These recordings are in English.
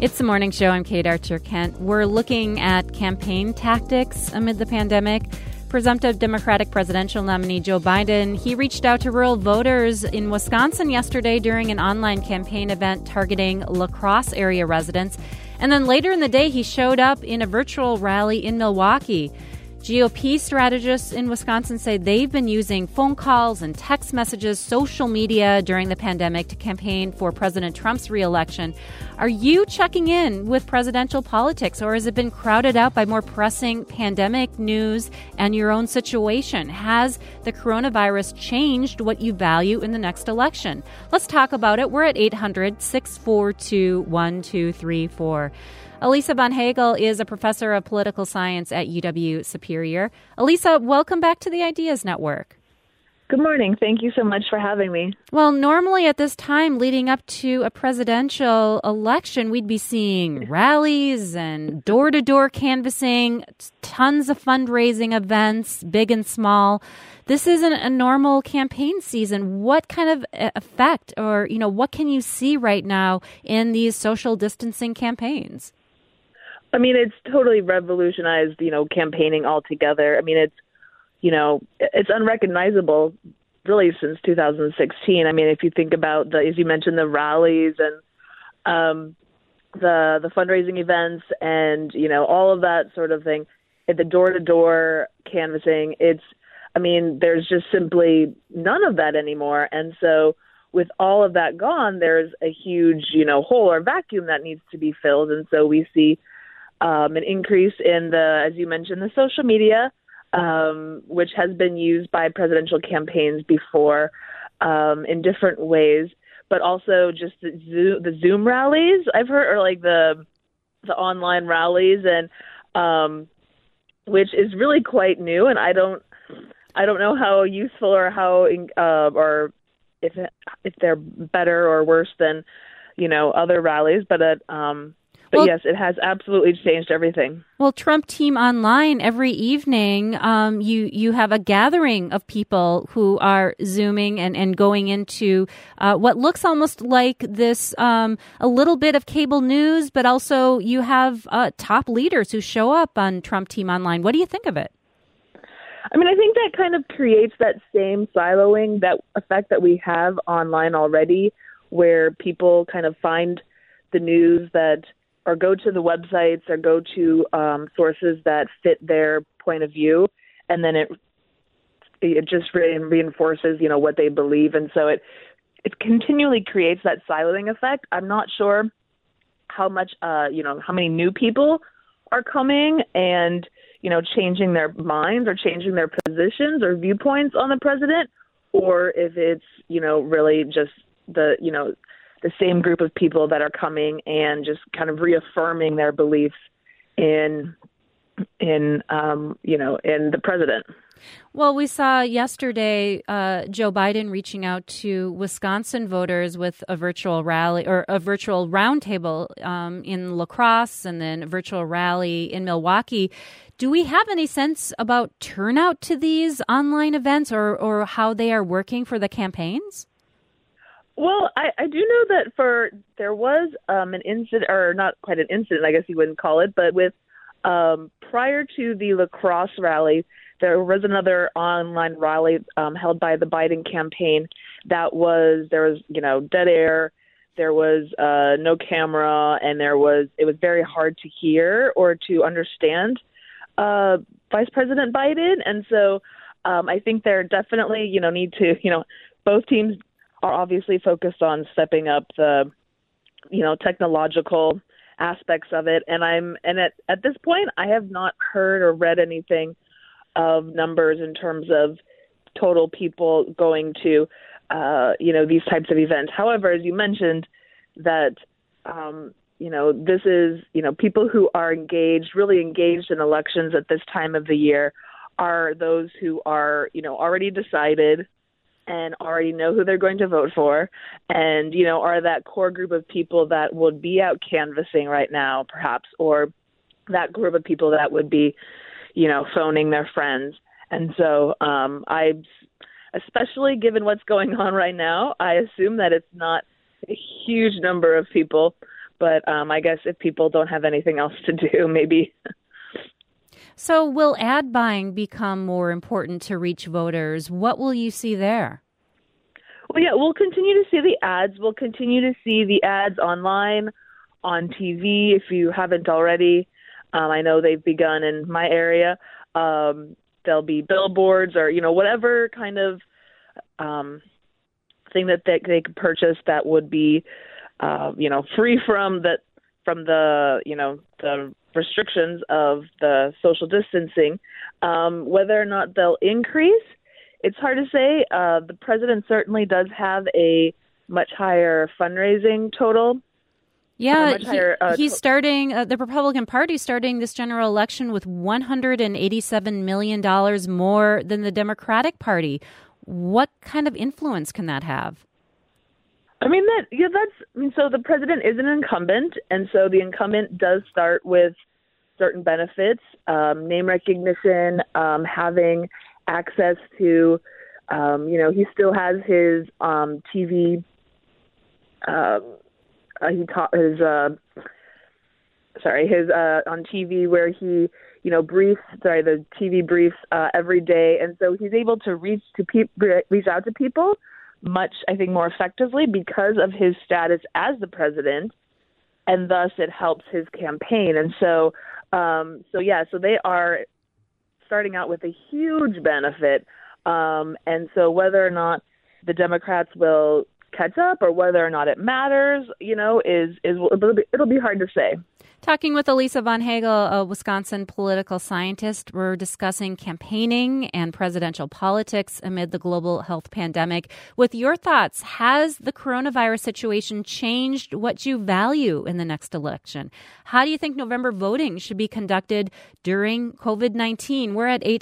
It's the morning show. I'm Kate Archer-Kent. We're looking at campaign tactics amid the pandemic. Presumptive Democratic presidential nominee Joe Biden, he reached out to rural voters in Wisconsin yesterday during an online campaign event targeting La Crosse area residents. And then later in the day, he showed up in a virtual rally in Milwaukee. GOP strategists in Wisconsin say they've been using phone calls and text messages, social media during the pandemic to campaign for President Trump's reelection. Are you checking in with presidential politics, or has it been crowded out by more pressing pandemic news and your own situation? Has the coronavirus changed what you value in the next election? Let's talk about it. We're at 800-642-1234. Elisa Von Hagel is a professor of political science at UW Superior. Elisa, welcome back to the Ideas Network. Good morning. Thank you so much for having me. Well, normally at this time leading up to a presidential election, we'd be seeing rallies and door-to-door canvassing, tons of fundraising events, big and small. This isn't a normal campaign season. What kind of effect or, what can you see right now in these social distancing campaigns? I mean, it's totally revolutionized, campaigning altogether. I mean, it's unrecognizable really since 2016. I mean, if you think about as you mentioned, the rallies and the fundraising events and, all of that sort of thing, at the door-to-door canvassing, there's just simply none of that anymore. And so with all of that gone, there's a huge, hole or vacuum that needs to be filled. And so we see an increase in as you mentioned, the social media, which has been used by presidential campaigns before in different ways, but also just the Zoom rallies I've heard, or like the online rallies, and which is really quite new. And I don't know how useful or how or if they're better or worse than other rallies, but yes, it has absolutely changed everything. Well, Trump Team Online, every evening, you have a gathering of people who are Zooming and going into what looks almost like this, a little bit of cable news, but also you have top leaders who show up on Trump Team Online. What do you think of it? I mean, I think that kind of creates that same siloing, that effect that we have online already, where people kind of find the news that, or go to the websites or go to sources that fit their point of view, and then it just reinforces, what they believe. And so it continually creates that siloing effect. I'm not sure how much, how many new people are coming and, changing their minds or changing their positions or viewpoints on the president, or if it's, really just the same group of people that are coming and just kind of reaffirming their beliefs in the president. Well, we saw yesterday Joe Biden reaching out to Wisconsin voters with a virtual rally or a virtual roundtable in La Crosse, and then a virtual rally in Milwaukee. Do we have any sense about turnout to these online events or how they are working for the campaigns? Well, I do know that there was an incident, or not quite an incident, I guess you wouldn't call it, but with prior to the La Crosse rally, there was another online rally held by the Biden campaign there was dead air, there was no camera, and it was very hard to hear or to understand Vice President Biden. And so I think they're definitely, need to, both teams are obviously focused on stepping up the, technological aspects of it. And at this point, I have not heard or read anything of numbers in terms of total people going to, these types of events. However, as you mentioned, that, this is, people who are really engaged in elections at this time of the year are those who are, already decided and already know who they're going to vote for, and, are that core group of people that would be out canvassing right now, perhaps, or that group of people that would be, phoning their friends. And so especially given what's going on right now, I assume that it's not a huge number of people, But I guess if people don't have anything else to do, maybe. So will ad buying become more important to reach voters? What will you see there? Well, yeah, we'll continue to see the ads. We'll continue to see the ads online, on TV, if you haven't already. I know they've begun in my area. There'll be billboards or, whatever kind of thing that they could purchase that would be, free from the restrictions of the social distancing. Whether or not they'll increase, it's hard to say. The president certainly does have a much higher fundraising total. Yeah, he's starting, the Republican Party starting this general election with $187 million more than the Democratic Party. What kind of influence can that have? So the president is an incumbent, and so the incumbent does start with certain benefits, name recognition, having access to, he still has his TV. His on TV where he, the TV briefs every day, and so he's able to reach out to people much, I think, more effectively because of his status as the president, and thus it helps his campaign. And so they are starting out with a huge benefit, and so whether or not the Democrats will catch up or whether or not it matters, it'll be hard to say. Talking with Elisa von Hagel, a Wisconsin political scientist, we're discussing campaigning and presidential politics amid the global health pandemic. With your thoughts, has the coronavirus situation changed what you value in the next election? How do you think November voting should be conducted during COVID-19? We're at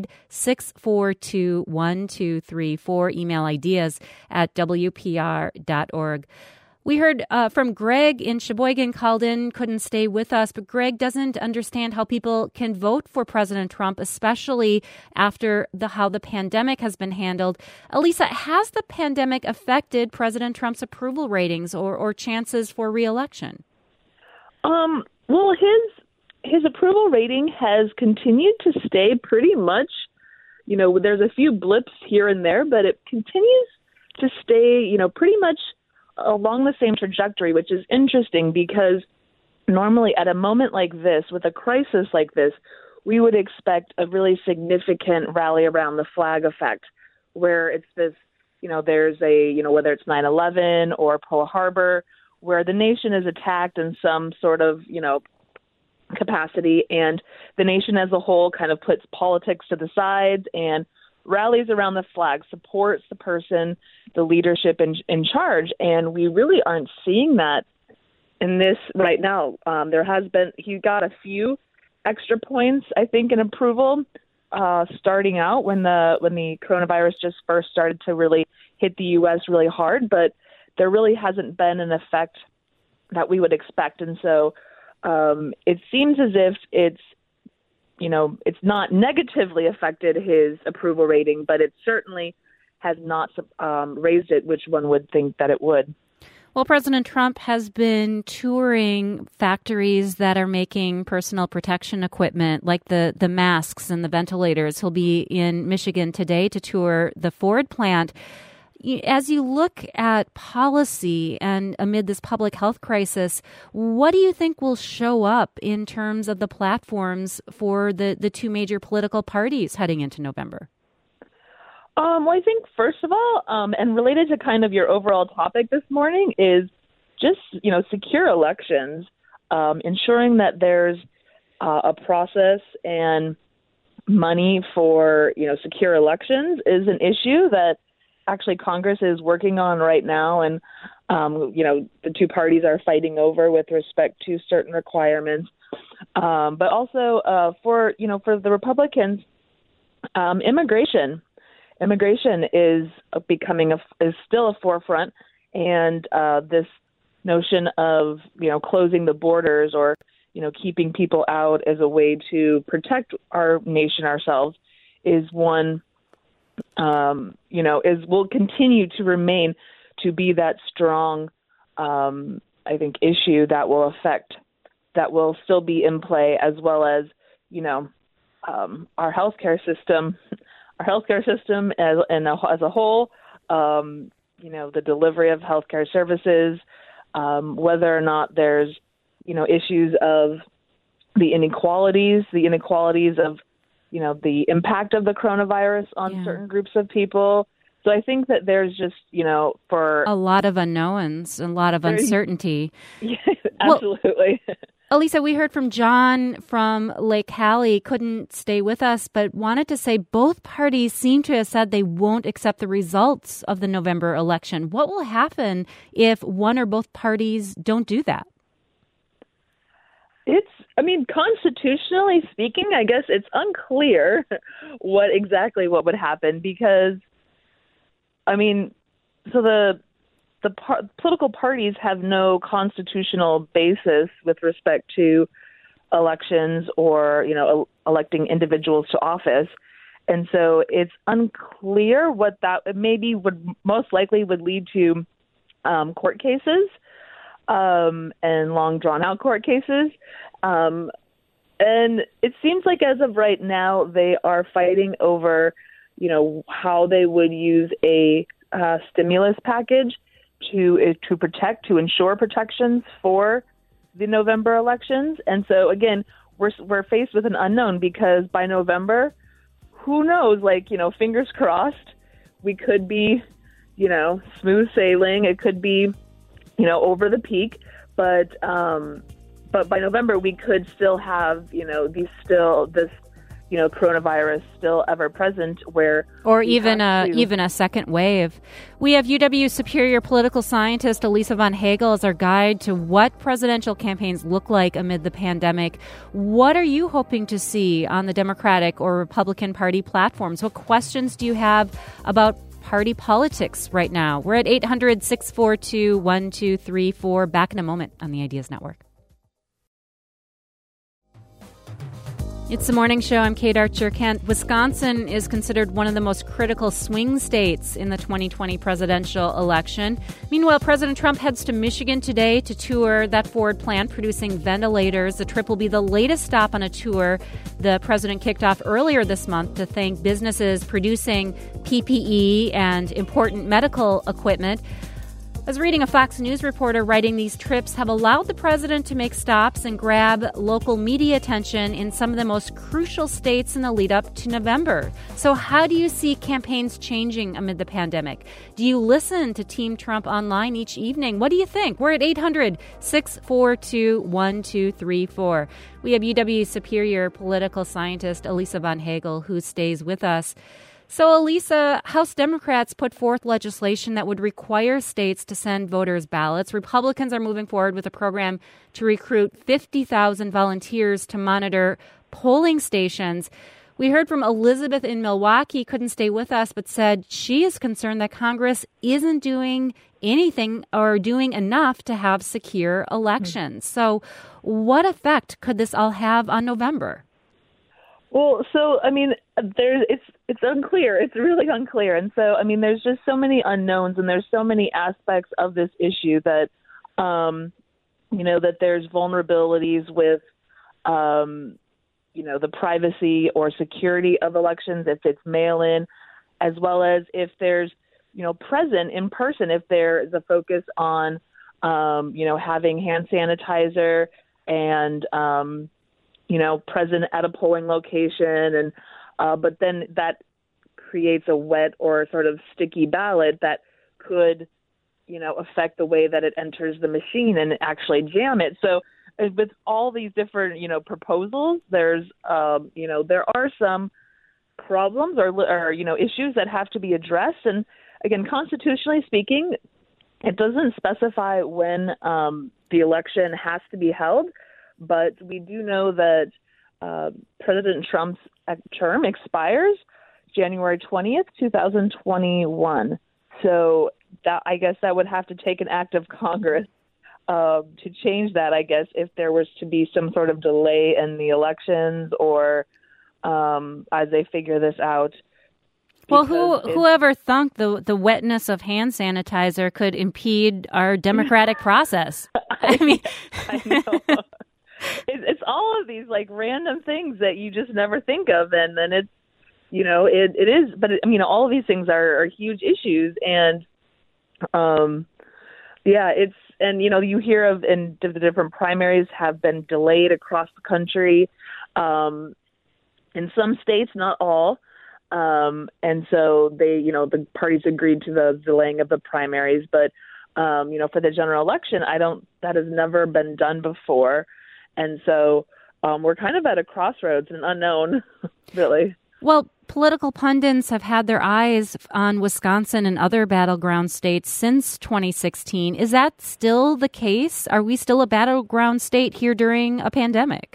800-642-1234. Email ideas at WPR.org. We heard from Greg in Sheboygan, called in, couldn't stay with us, but Greg doesn't understand how people can vote for President Trump, especially after how the pandemic has been handled. Elisa, has the pandemic affected President Trump's approval ratings or chances for re-election? Well, his approval rating has continued to stay pretty much, there's a few blips here and there, but it continues to stay, pretty much along the same trajectory, which is interesting because normally at a moment like this, with a crisis like this, we would expect a really significant rally around the flag effect, where it's this, there's whether it's 9/11 or Pearl Harbor, where the nation is attacked in some sort of, capacity, and the nation as a whole kind of puts politics to the sides and rallies around the flag, supports the person, the leadership in charge. And we really aren't seeing that in this right now. He got a few extra points, I think, in approval starting out when the coronavirus just first started to really hit the U.S. really hard, but there really hasn't been an effect that we would expect. And so it seems as if it's not negatively affected his approval rating, but it certainly has not raised it, which one would think that it would. Well, President Trump has been touring factories that are making personal protection equipment, like the masks and the ventilators. He'll be in Michigan today to tour the Ford plant. As you look at policy and amid this public health crisis, what do you think will show up in terms of the platforms for the two major political parties heading into November? Well, I think, first of all, and related to kind of your overall topic this morning, is just, secure elections, ensuring that there's a process and money for, secure elections is an issue that actually Congress is working on right now, and the two parties are fighting over with respect to certain requirements. But also for the Republicans, immigration is is still a forefront, and this notion of closing the borders or keeping people out as a way to protect our nation, ourselves, is one. Will continue to remain to be that strong I think, issue that will still be in play, as well as, our healthcare system, as a whole, the delivery of healthcare services, whether or not there's, issues of the inequalities of, the impact of the coronavirus on certain groups of people. So I think that there's just, for a lot of unknowns, a lot of uncertainty. Yeah, absolutely. Well, Elisa, we heard from John from Lake Hallie, couldn't stay with us, but wanted to say both parties seem to have said they won't accept the results of the November election. What will happen if one or both parties don't do that? Constitutionally speaking, I guess it's unclear what would happen because, the political parties have no constitutional basis with respect to elections or, electing individuals to office. And so it's unclear what that maybe would most likely would lead to court cases and long drawn out court cases. And it seems like as of right now, they are fighting over, how they would use a stimulus package to ensure protections for the November elections. And so again, we're faced with an unknown because by November, who knows? Fingers crossed, we could be, smooth sailing. It could be, over the peak, but by November we could still have, this coronavirus still ever present or even a second wave. We have UW Superior political scientist Elisa von Hagel as our guide to what presidential campaigns look like amid the pandemic. What are you hoping to see on the Democratic or Republican Party platforms? What questions do you have about party politics right now? We're at 800-642-1234. Back in a moment on the Ideas Network. It's the morning show. I'm Kate Archer-Kent. Wisconsin is considered one of the most critical swing states in the 2020 presidential election. Meanwhile, President Trump heads to Michigan today to tour that Ford plant producing ventilators. The trip will be the latest stop on a tour the president kicked off earlier this month to thank businesses producing PPE and important medical equipment. I was reading a Fox News reporter writing these trips have allowed the president to make stops and grab local media attention in some of the most crucial states in the lead up to November. So how do you see campaigns changing amid the pandemic? Do you listen to Team Trump online each evening? What do you think? We're at 800-642-1234. We have UW Superior political scientist Elisa von Hagel who stays with us. So, Elisa, House Democrats put forth legislation that would require states to send voters' ballots. Republicans are moving forward with a program to recruit 50,000 volunteers to monitor polling stations. We heard from Elizabeth in Milwaukee, couldn't stay with us, but said she is concerned that Congress isn't doing anything or doing enough to have secure elections. So what effect could this all have on November? Well, so, it's unclear. It's really unclear. And so, there's just so many unknowns and there's so many aspects of this issue that, that there's vulnerabilities with, the privacy or security of elections, if it's mail-in, as well as if there's, present in person, if there is a focus on, having hand sanitizer and, present at a polling location, and but then that creates a wet or sort of sticky ballot that could, affect the way that it enters the machine and actually jam it. So with all these different, proposals, there's, there are some problems or issues that have to be addressed. And again, constitutionally speaking, it doesn't specify when the election has to be held. But we do know that President Trump's term expires January 20th, 2021. So I guess that would have to take an act of Congress to change that, I guess, if there was to be some sort of delay in the elections or as they figure this out. Well, whoever thunk the wetness of hand sanitizer could impede our democratic process? I mean, I know. It's all of these like random things that you just never think of, and then it's, it is. But all of these things are huge issues, and it's, and you hear of, and the different primaries have been delayed across the country, in some states, not all. And so they, the parties agreed to the delaying of the primaries, but for the general election, that has never been done before. And so we're kind of at a crossroads, an unknown, really. Well, political pundits have had their eyes on Wisconsin and other battleground states since 2016. Is that still the case? Are we still a battleground state here during a pandemic?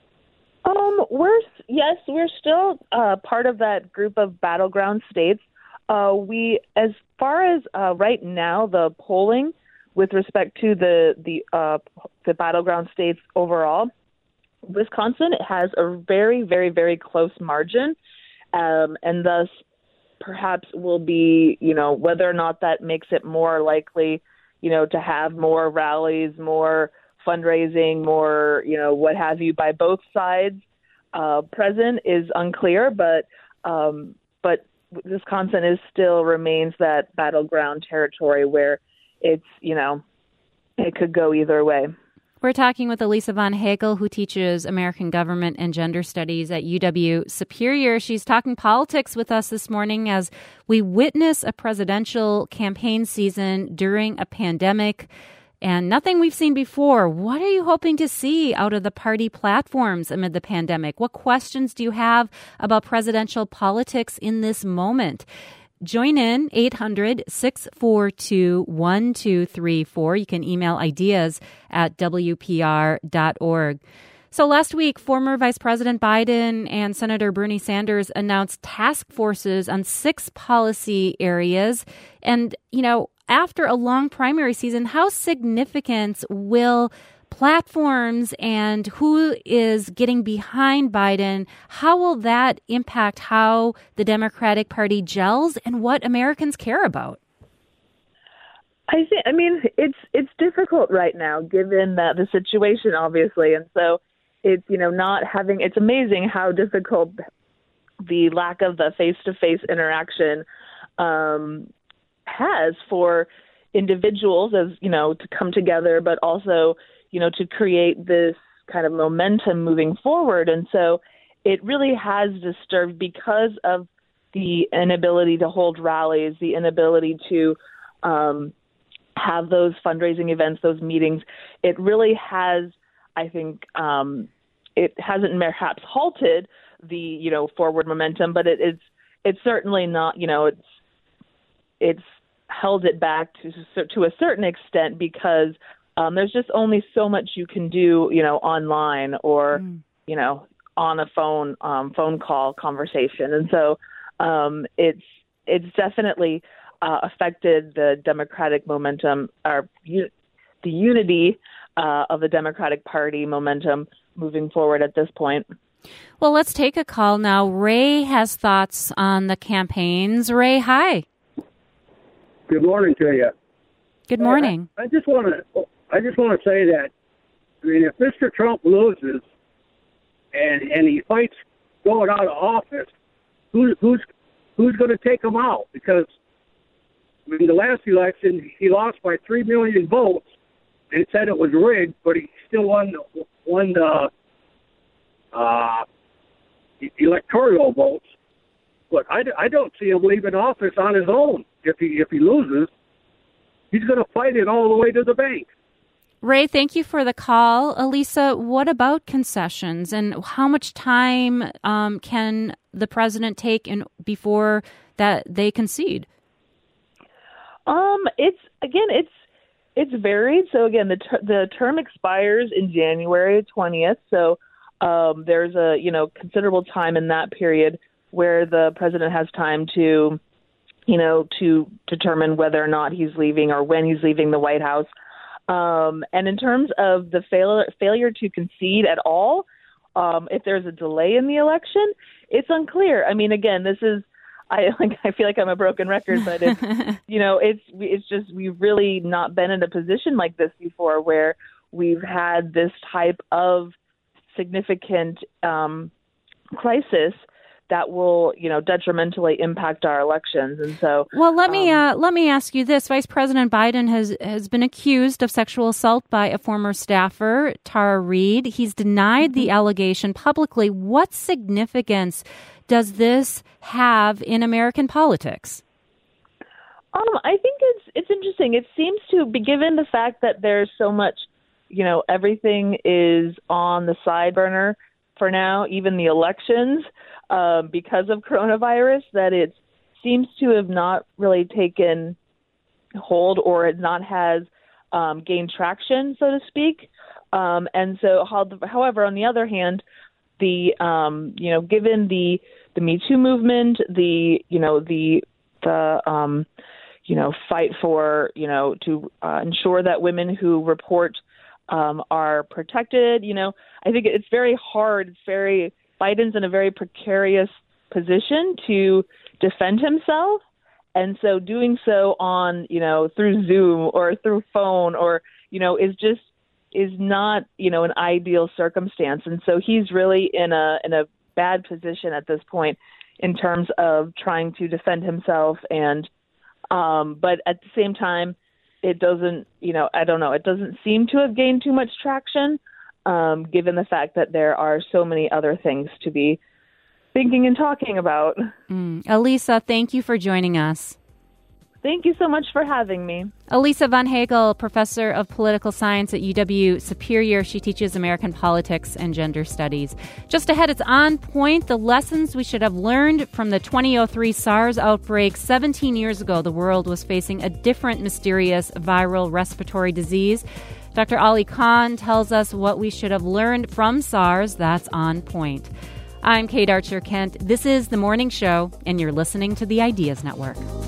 We're still part of that group of battleground states. As far as right now, the polling with respect to the battleground states overall, Wisconsin has a very, very, very close margin, and thus perhaps will be, whether or not that makes it more likely, to have more rallies, more fundraising, more, what have you, by both sides present is unclear, but Wisconsin still remains that battleground territory where it's, it could go either way. We're talking with Elisa von Hagel, who teaches American Government and Gender Studies at UW Superior. She's talking politics with us this morning as we witness a presidential campaign season during a pandemic and nothing we've seen before. What are you hoping to see out of the party platforms amid the pandemic? What questions do you have about presidential politics in this moment? Join in 800-642-1234. You can email ideas at WPR.org. So last week, former Vice President Biden and Senator Bernie Sanders announced task forces on 6 policy areas. And, after a long primary season, how significant will platforms and who is getting behind Biden, how will that impact how the Democratic Party gels and what Americans care about? It's difficult right now given the situation, obviously. And so it's, it's amazing how difficult the lack of the face-to-face interaction has for individuals as, to come together, but also, to create this kind of momentum moving forward. And so it really has disturbed because of the inability to hold rallies, the inability to have those fundraising events, those meetings. It really has, I think, it hasn't perhaps halted the, forward momentum, but it's certainly not, it's held it back to a certain extent because there's just only so much you can do, online or, on a phone call conversation. And so it's definitely affected the Democratic momentum, or the unity of the Democratic Party momentum moving forward at this point. Well, let's take a call now. Ray has thoughts on the campaigns. Ray, hi. Good morning to you. Good morning. I just want to say that, if Mr. Trump loses and he fights going out of office, who's going to take him out? Because in the last election, he lost by 3 million votes and said it was rigged, but he still won the electoral votes. But I don't see him leaving office on his own. If he loses, he's going to fight it all the way to the bank. Ray, thank you for the call. Elisa, what about concessions and how much time can the president take before that they concede? It's varied. So again, the term expires in January 20th. So there's a considerable time in that period where the president has time to determine whether or not he's leaving or when he's leaving the White House. And in terms of the failure to concede at all, if there's a delay in the election, it's unclear. Again, this is I feel like I'm a broken record, but it's, it's just, we've really not been in a position like this before where we've had this type of significant crisis that will, detrimentally impact our elections. And so, well, let me ask you this: Vice President Biden has been accused of sexual assault by a former staffer, Tara Reade. He's denied the allegation publicly. What significance does this have in American politics? I think it's interesting. It seems to be, given the fact that there's so much, everything is on the side burner for now, even the elections, because of coronavirus, that it seems to have not really taken hold, or it not has gained traction, so to speak. And so, however, on the other hand, the given the Me Too movement, the fight for to ensure that women who report are protected. I think it's very hard. Biden's in a very precarious position to defend himself. And so doing so on, through Zoom or through phone or, is not, an ideal circumstance. And so he's really in a bad position at this point in terms of trying to defend himself. And, but at the same time, it doesn't, it doesn't seem to have gained too much traction, given the fact that there are so many other things to be thinking and talking about. Elisa, thank you for joining us. Thank you so much for having me. Elisa Von Hagel, professor of political science at UW Superior. She teaches American politics and gender studies. Just ahead, it's On Point, the lessons we should have learned from the 2003 SARS outbreak. 17 years ago, the world was facing a different mysterious viral respiratory disease. Dr. Ali Khan tells us what we should have learned from SARS. That's On Point. I'm Kate Archer-Kent. This is The Morning Show, and you're listening to the Ideas Network.